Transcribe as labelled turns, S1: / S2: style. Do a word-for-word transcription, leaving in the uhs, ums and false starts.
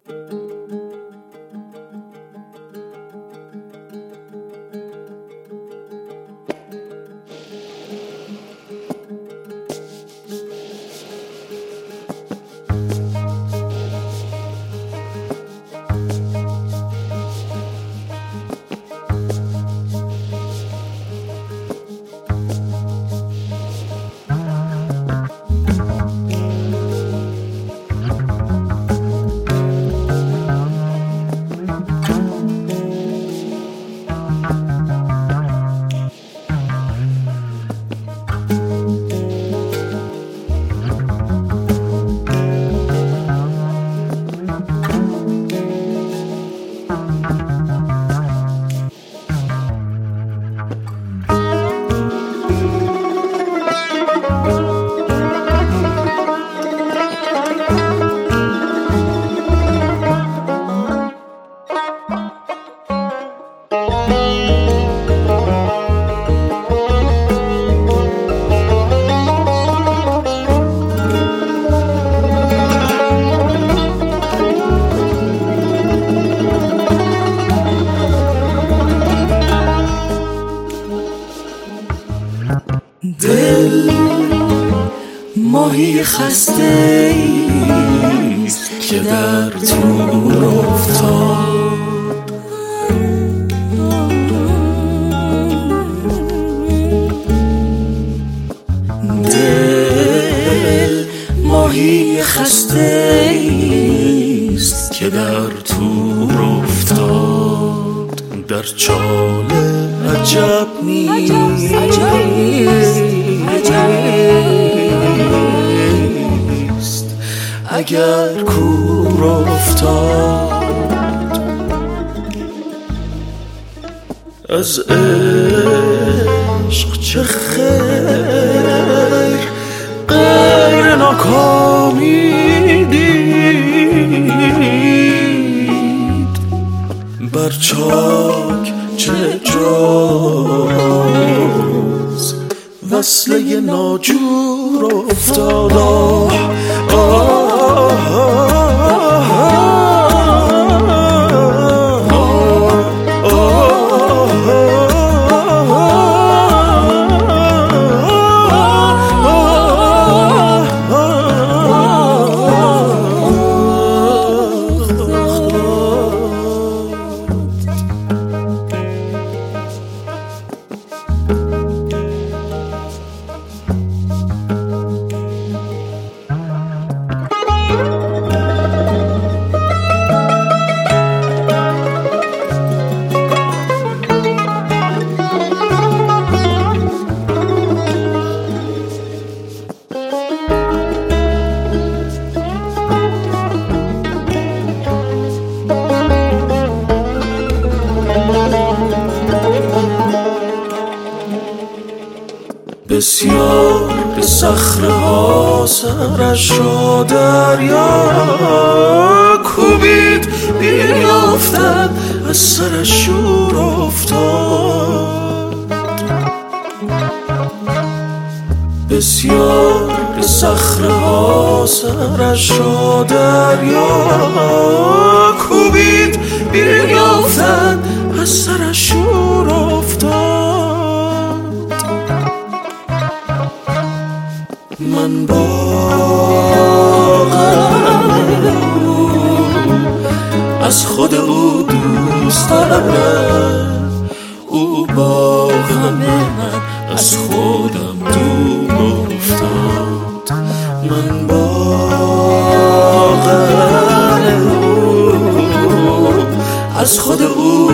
S1: دل ماهی خسته ایست که در تور افتاد. دل ماهی خسته ایست که در تور افتاد. در چاله عجب نیست اگر کور افتاد. از عشق چه خیر غیر ناکامی دید، بر چاک چه جاز وصله ناجور افتاد. بسیار به صخره ها سرش را دریا کوبید، بیافتد از سرش شور افتاد. بسیار به صخره ها سرش را دریا کوبید، بیافتد از سرش شور افتاد. من باغم از خود او دوست دارم، او با همه من از خودم دور افتاد. من باغم از خود او